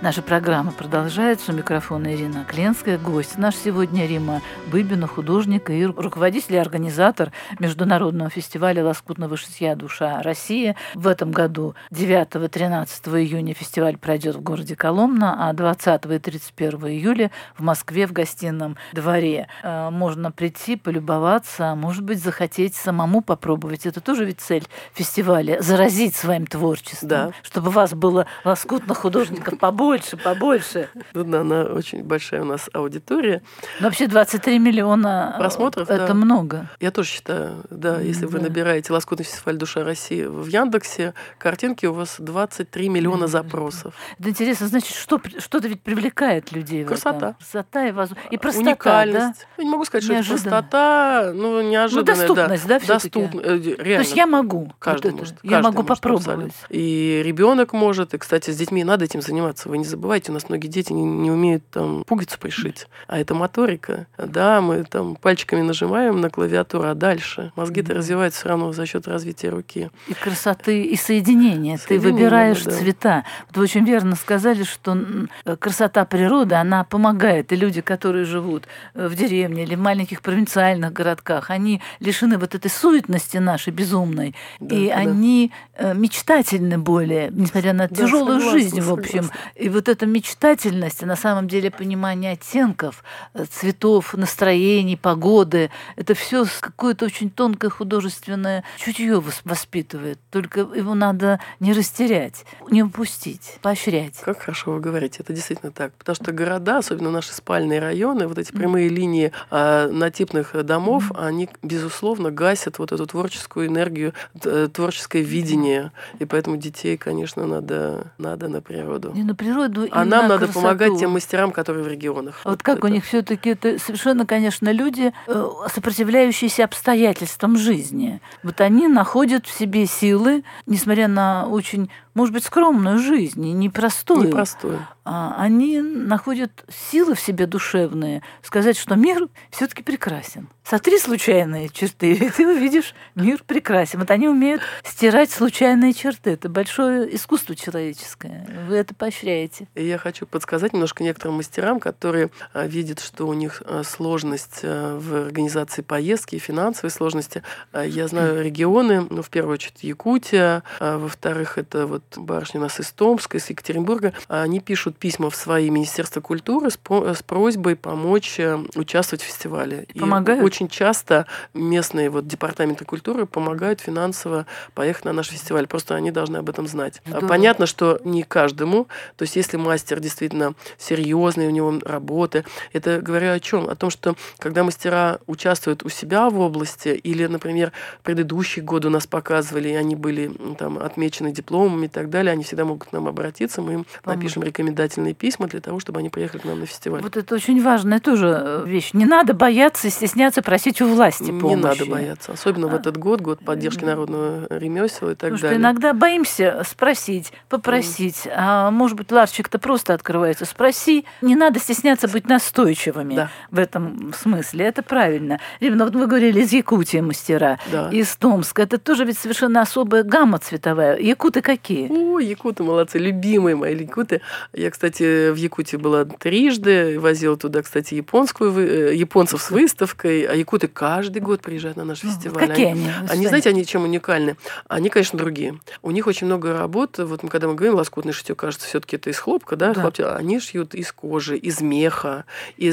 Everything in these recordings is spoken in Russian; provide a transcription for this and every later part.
Наша программа продолжается. У микрофона Ирина Кленская. Гость наш сегодня Римма Быбина, художник и руководитель и организатор Международного фестиваля лоскутного шитья «Душа России». В этом году 9-13 июня фестиваль пройдет в городе Коломна, а 20 и 31 июля в Москве в Гостином дворе. Можно прийти, полюбоваться, а может быть, захотеть самому попробовать. Это тоже ведь цель фестиваля – заразить своим творчеством, да. Чтобы вас было лоскутных художников побольше. Да, она очень большая у нас аудитория. Но вообще 23 миллиона просмотров, это да. много. Я тоже считаю, да, если вы набираете «Лоскутный фестиваль «Душа России» в Яндексе, картинки у вас 23 миллиона запросов. Это интересно, значит, что-то ведь привлекает людей. Красота. Красота и простота, уникальность. Да? Я не могу сказать, что неожиданно. Это простота, неожиданная. Доступность, да, доступность, реально. То есть я могу. Каждый может. Я могу попробовать. Абсолютно. И ребенок может, и, кстати, с детьми надо этим заниматься. Вы не забывайте, у нас многие дети не умеют там пуговицу пришить, а это моторика. Да, мы там пальчиками нажимаем на клавиатуру, а дальше мозги-то развиваются все равно за счет развития руки. И красоты, и соединения. Ты выбираешь цвета. Вы очень верно сказали, что красота природы, она помогает. И люди, которые живут в деревне или в маленьких провинциальных городках, они лишены вот этой суетности нашей безумной. Они мечтательны более, несмотря на тяжелую жизнь, в общем. И вот эта мечтательность, на самом деле понимание оттенков, цветов, настроений, погоды, это все какое-то очень тонкое художественное чутье воспитывает. Только его надо не растерять, не упустить, поощрять. Как хорошо вы говорите, это действительно так. Потому что города, особенно наши спальные районы, вот эти прямые линии однотипных домов, они, безусловно, гасят вот эту творческую энергию, творческое видение. И поэтому детей, конечно, надо на природу. Не на природу, а нам надо помогать тем мастерам, которые в регионах. Вот как это. У них все-таки это совершенно, конечно, люди, сопротивляющиеся обстоятельствам жизни. Вот они находят в себе силы, несмотря на очень, может быть, скромную жизнь, и непростую. Они находят силы в себе душевные сказать, что мир все-таки прекрасен. Сотри случайные черты, и ты увидишь, мир прекрасен. Вот они умеют стирать случайные черты. Это большое искусство человеческое. Вы это поощряете. И я хочу подсказать немножко некоторым мастерам, которые видят, что у них сложность в организации поездки и финансовые сложности. Я знаю регионы, в первую очередь Якутия, во-вторых, это вот барышни у нас из Томска, из Екатеринбурга. Они пишут письма в свои Министерства культуры с просьбой помочь участвовать в фестивале. Помогают? И очень часто местные департаменты культуры помогают финансово поехать на наш фестиваль. Просто они должны об этом знать. Здорово. Понятно, что не каждому. То есть если мастер действительно серьезный, у него работы, это говорю о чем? О том, что когда мастера участвуют у себя в области, или, например, предыдущие годы у нас показывали, и они были там отмечены дипломами и так далее, они всегда могут к нам обратиться, мы им напишем рекомендательные письма для того, чтобы они приехали к нам на фестиваль. Вот это очень важная тоже вещь. Не надо бояться и стесняться просить у власти помощи. Не надо бояться. Особенно в этот год поддержки народного ремесла и так далее. Потому что иногда боимся спросить, попросить. А может быть, ларчик-то просто открывается. Спроси. Не надо стесняться быть настойчивыми в этом смысле. Это правильно. Именно вот вы говорили, из Якутии мастера, из Томска. Это тоже ведь совершенно особая гамма цветовая. Якуты какие? Якуты молодцы. Любимые мои якуты. Я, кстати, в Якутии была трижды. Возила туда, кстати, японцев с выставкой. А якуты каждый год приезжают на наш фестиваль. Какие они? Они, знаете, они чем уникальны? Они, конечно, другие. У них очень много работ. Вот когда мы говорим лоскутное шитье, кажется, все-таки это из хлопка, да? Они шьют из кожи, из меха,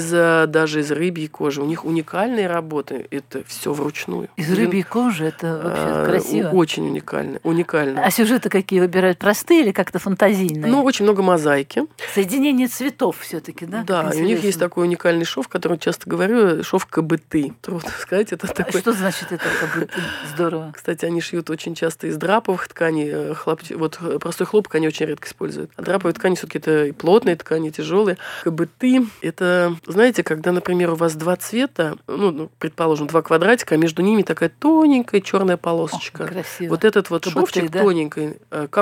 даже из рыбьей кожи. У них уникальные работы. Это все вручную. Из рыбьей кожи? Это вообще красиво. Очень уникально. А сюжеты какие выбирают? Простые или как-то фантазийные? Очень много мозаики. Соединение цветов все-таки, да? Да, и у них есть такой уникальный шов, который часто говорю, шов КБТ. Трудно сказать, это такой. Что значит это КБТ? Здорово. Кстати, они шьют очень часто из драповых тканей. Простой хлопок они очень редко используют. А драповые ткани все-таки это и плотные ткани, тяжелые. КБТ – это, знаете, когда, например, у вас два цвета, предположим, два квадратика, а между ними такая тоненькая черная полосочка. Красиво. Вот этот КБТ, шовчик тоненький, как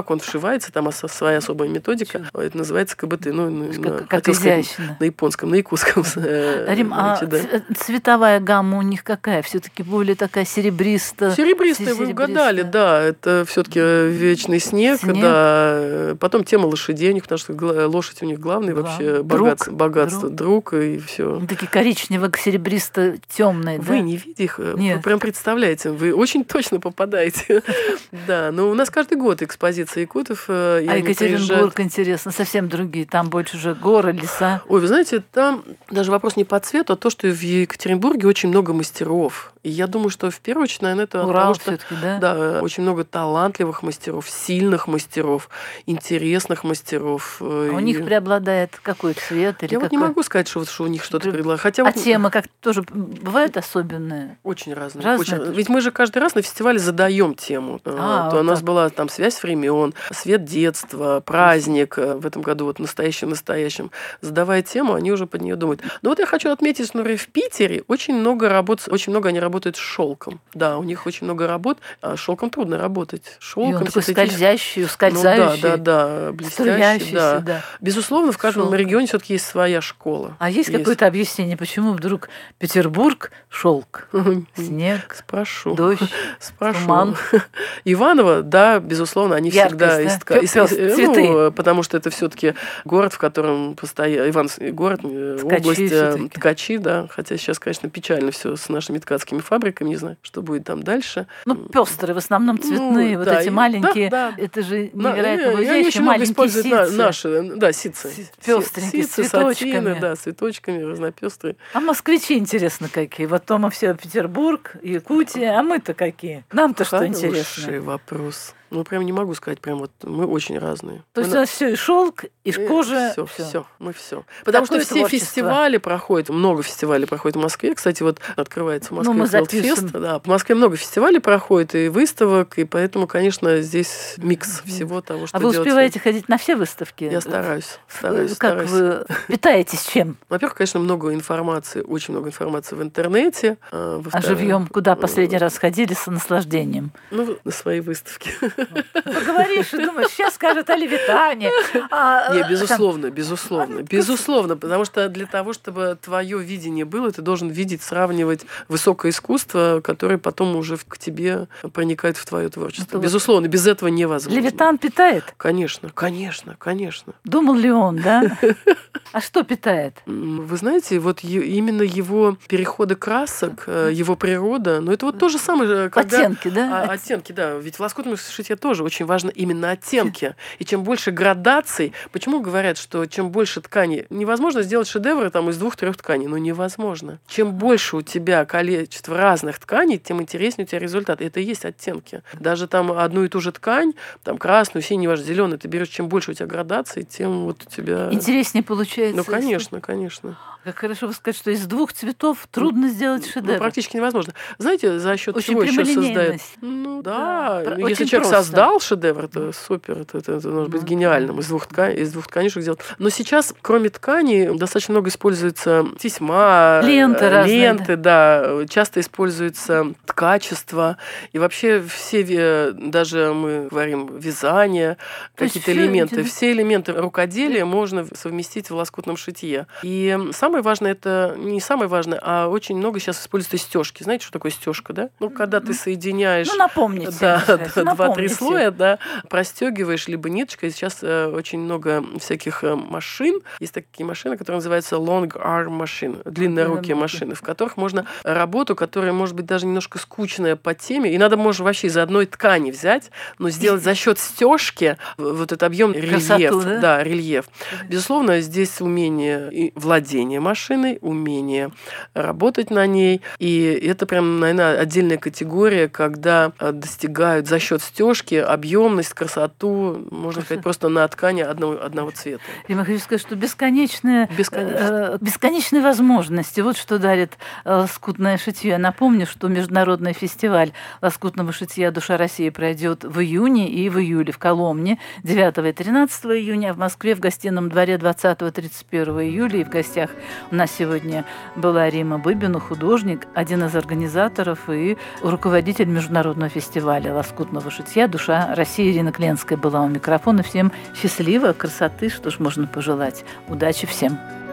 как он вшивается, там своя особая методика. Это называется КБТ. Как изящно. На японском, на якутском. Рим, цветовая гамма у них какая? Все-таки более такая серебристая. Серебристая, вы угадали, да. Это все-таки вечный снег. Да. Потом тема лошадей у них, потому что лошадь у них главный вообще богатство, друг и все. Такие коричнево-серебристо-темные. Вы не видите их? Вы прям представляете, вы очень точно попадаете. Да, но у нас каждый год экспозиция якутов. А Екатеринбург, интересно, совсем другие. Там больше же горы, леса. Ой, вы знаете, там даже вопрос не по цвету, а то, что в Екатеринбурге очень много мастеров. И я думаю, что в первую очередь, наверное, это Урал от того, что да? Да, очень много талантливых мастеров, сильных мастеров, интересных мастеров. А у них преобладает какой цвет? Или я вот не могу сказать, что у них что-то преобладает. Хотя темы как тоже бывают особенные? Очень разные. Ведь мы же каждый раз на фестивале задаем тему. У нас была там связь времен, свет детства, праздник. В этом году вот настоящим. Задавая тему, они уже под нее думают. Но вот я хочу отметить, что, например, в Питере очень много они работают с шелком. Да, у них очень много работ. А с шелком трудно работать. Шелком, и он такой скользящий, ускользающий. Да, блестящий. Да. Безусловно, в каждом регионе все-таки есть своя школа. А есть какое-то объяснение, почему вдруг Петербург шелк, снег, спрошу, дождь, туман? Иваново, да, безусловно, они всегда цветы, потому что это все-таки город, в котором постоянно город, область ткачи, да, хотя сейчас, конечно, печально все с нашими ткацкими фабриками, не знаю, что будет там дальше. Пестрые, в основном цветные, вот эти маленькие, это же невероятно выезжающие маленькие ситцы. Наши, да, ситцы. Пестренькие, с цветочками. Да, цветочками, разнопестрые. А москвичи, интересно, какие? Вот то мы все Петербург, Якутия, а мы-то какие? Нам-то что интересно? Хороший вопрос. Прям не могу сказать, прям вот мы очень разные. То есть у нас все и шелк, и кожа. Все, мы все. Потому что все фестивали проходят, много фестивалей проходит в Москве. Кстати, вот открывается в Москве Филдфест. Да, в Москве много фестивалей проходит и выставок, и поэтому, конечно, здесь микс всего того, что делается. А вы успеваете ходить на все выставки? Я стараюсь. Как вы питаетесь чем? Во-первых, конечно, много информации, очень много информации в интернете. А живьем куда последний раз ходили с наслаждением? На свои выставки. Поговоришь и думаешь, сейчас скажут о левитане. Безусловно, потому что для того, чтобы твое видение было, ты должен видеть, сравнивать высокое искусство, которое потом уже к тебе проникает в твое творчество. Безусловно, без этого невозможно. Левитан питает? Конечно. Думал ли он, да? А что питает? Вы знаете, вот именно его переходы красок, его природа, это вот то же самое, когда... Оттенки, да? Оттенки, да. Ведь в лоскутном шитье тоже очень важно именно оттенки. И чем больше градаций... Почему говорят, что чем больше ткани... Невозможно сделать шедевры там из 2-3 тканей. Невозможно. Чем больше у тебя количество разных тканей, тем интереснее у тебя результат. И это и есть оттенки. Даже там одну и ту же ткань, там красную, синюю, неважно, зеленую, ты берешь, чем больше у тебя градаций, тем вот у тебя... Интереснее получается. Конечно. Как хорошо сказать, что из 2 цветов трудно сделать шедевр. Практически невозможно. Знаете, за счет чего еще создает? Если человек просто создал шедевр, это супер, это может быть гениальным из 2 тканишек сделать. Но сейчас, кроме ткани, достаточно много используется тесьма, ленты, да, часто используется ткачество, и вообще все, даже мы говорим, вязание, какие-то элементы, все элементы рукоделия можно совместить в лоскутном шитье. И самое важное, это не самое важное, а очень много сейчас используется стежки. Знаете, что такое стежка, да? Когда ты соединяешь... напомните. 2-3 слоя, да, простегиваешь либо ниточкой. Сейчас очень много всяких машин. Есть такие машины, которые называются long arm машины, длиннорукие машины, в которых можно работу, которая может быть даже немножко скучная по теме, и надо, можно вообще из одной ткани взять, но сделать за счет стежки вот этот объем рельеф. Да, рельеф. Безусловно, здесь умение и владение машиной, умение работать на ней. И это прям, наверное, отдельная категория, когда достигают за счет стежки объемность, красоту, можно сказать, просто на ткани одного цвета. Я хочу сказать, что бесконечные возможности. Вот что дарит лоскутное шитье. Я напомню, что международный фестиваль лоскутного шитья «Душа России» пройдет в июне и в июле в Коломне 9 и 13 июня, а в Москве в Гостином дворе 20-31 июля. И в гостях у нас сегодня была Рима Быбина, художник, один из организаторов и руководитель международного фестиваля лоскутного шитья «Моя душа России». Ирина Кленская была у микрофона. Всем счастливо, красоты, что ж можно пожелать. Удачи всем!